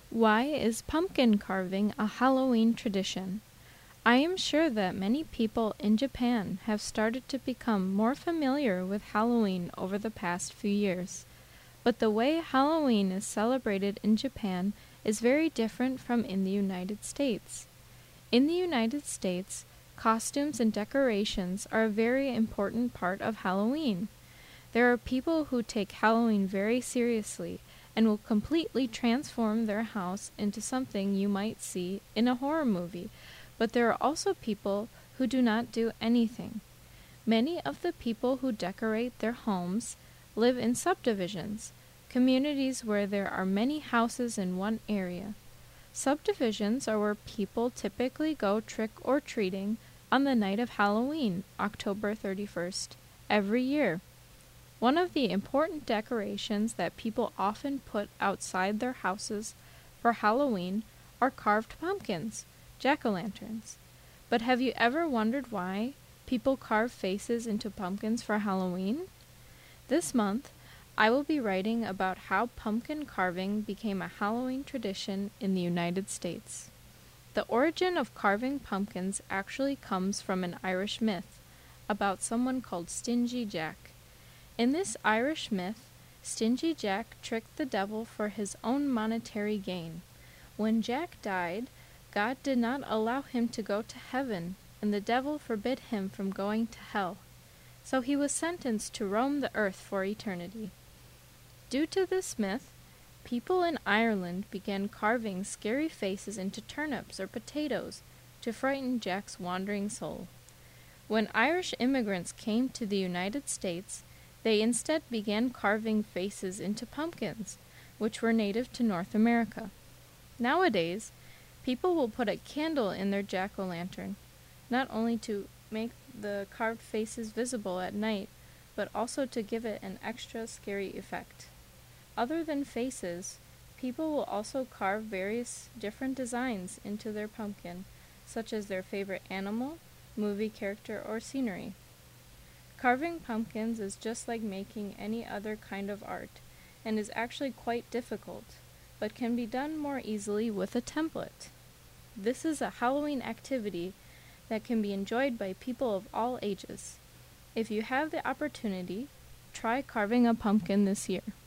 Why is pumpkin carving a Halloween tradition? I am sure that many people in Japan have started to become more familiar with Halloween over the past few years. But the way Halloween is celebrated in Japan is very different from in the United States. In the United States, costumes and decorations are a very important part of Halloween. There are people who take Halloween very seriously and will completely transform their house into something you might see in a horror movie, but there are also people who do not do anything. Many of the people who decorate their homes live in subdivisions, communities where there are many houses in one area. Subdivisions are where people typically go trick-or-treating on the night of Halloween, October 31st, every year. One of the important decorations that people often put outside their houses for Halloween are carved pumpkins, jack-o'-lanterns. But have you ever wondered why people carve faces into pumpkins for Halloween? This month, I will be writing about how pumpkin carving became a Halloween tradition in the United States. The origin of carving pumpkins actually comes from an Irish myth about someone called Stingy Jack. In this Irish myth, Stingy Jack tricked the devil for his own monetary gain. When Jack died, God did not allow him to go to heaven, and the devil forbid him from going to hell. So he was sentenced to roam the earth for eternity. Due to this myth, people in Ireland began carving scary faces into turnips or potatoes to frighten Jack's wandering soul. When Irish immigrants came to the United States, they instead began carving faces into pumpkins, which were native to North America. Nowadays, people will put a candle in their jack-o'-lantern, not only to make the carved faces visible at night, but also to give it an extra scary effect. Other than faces, people will also carve various different designs into their pumpkin, such as their favorite animal, movie character, or scenery. Carving pumpkins is just like making any other kind of art, and is actually quite difficult, but can be done more easily with a template. This is a Halloween activity that can be enjoyed by people of all ages. If you have the opportunity, try carving a pumpkin this year.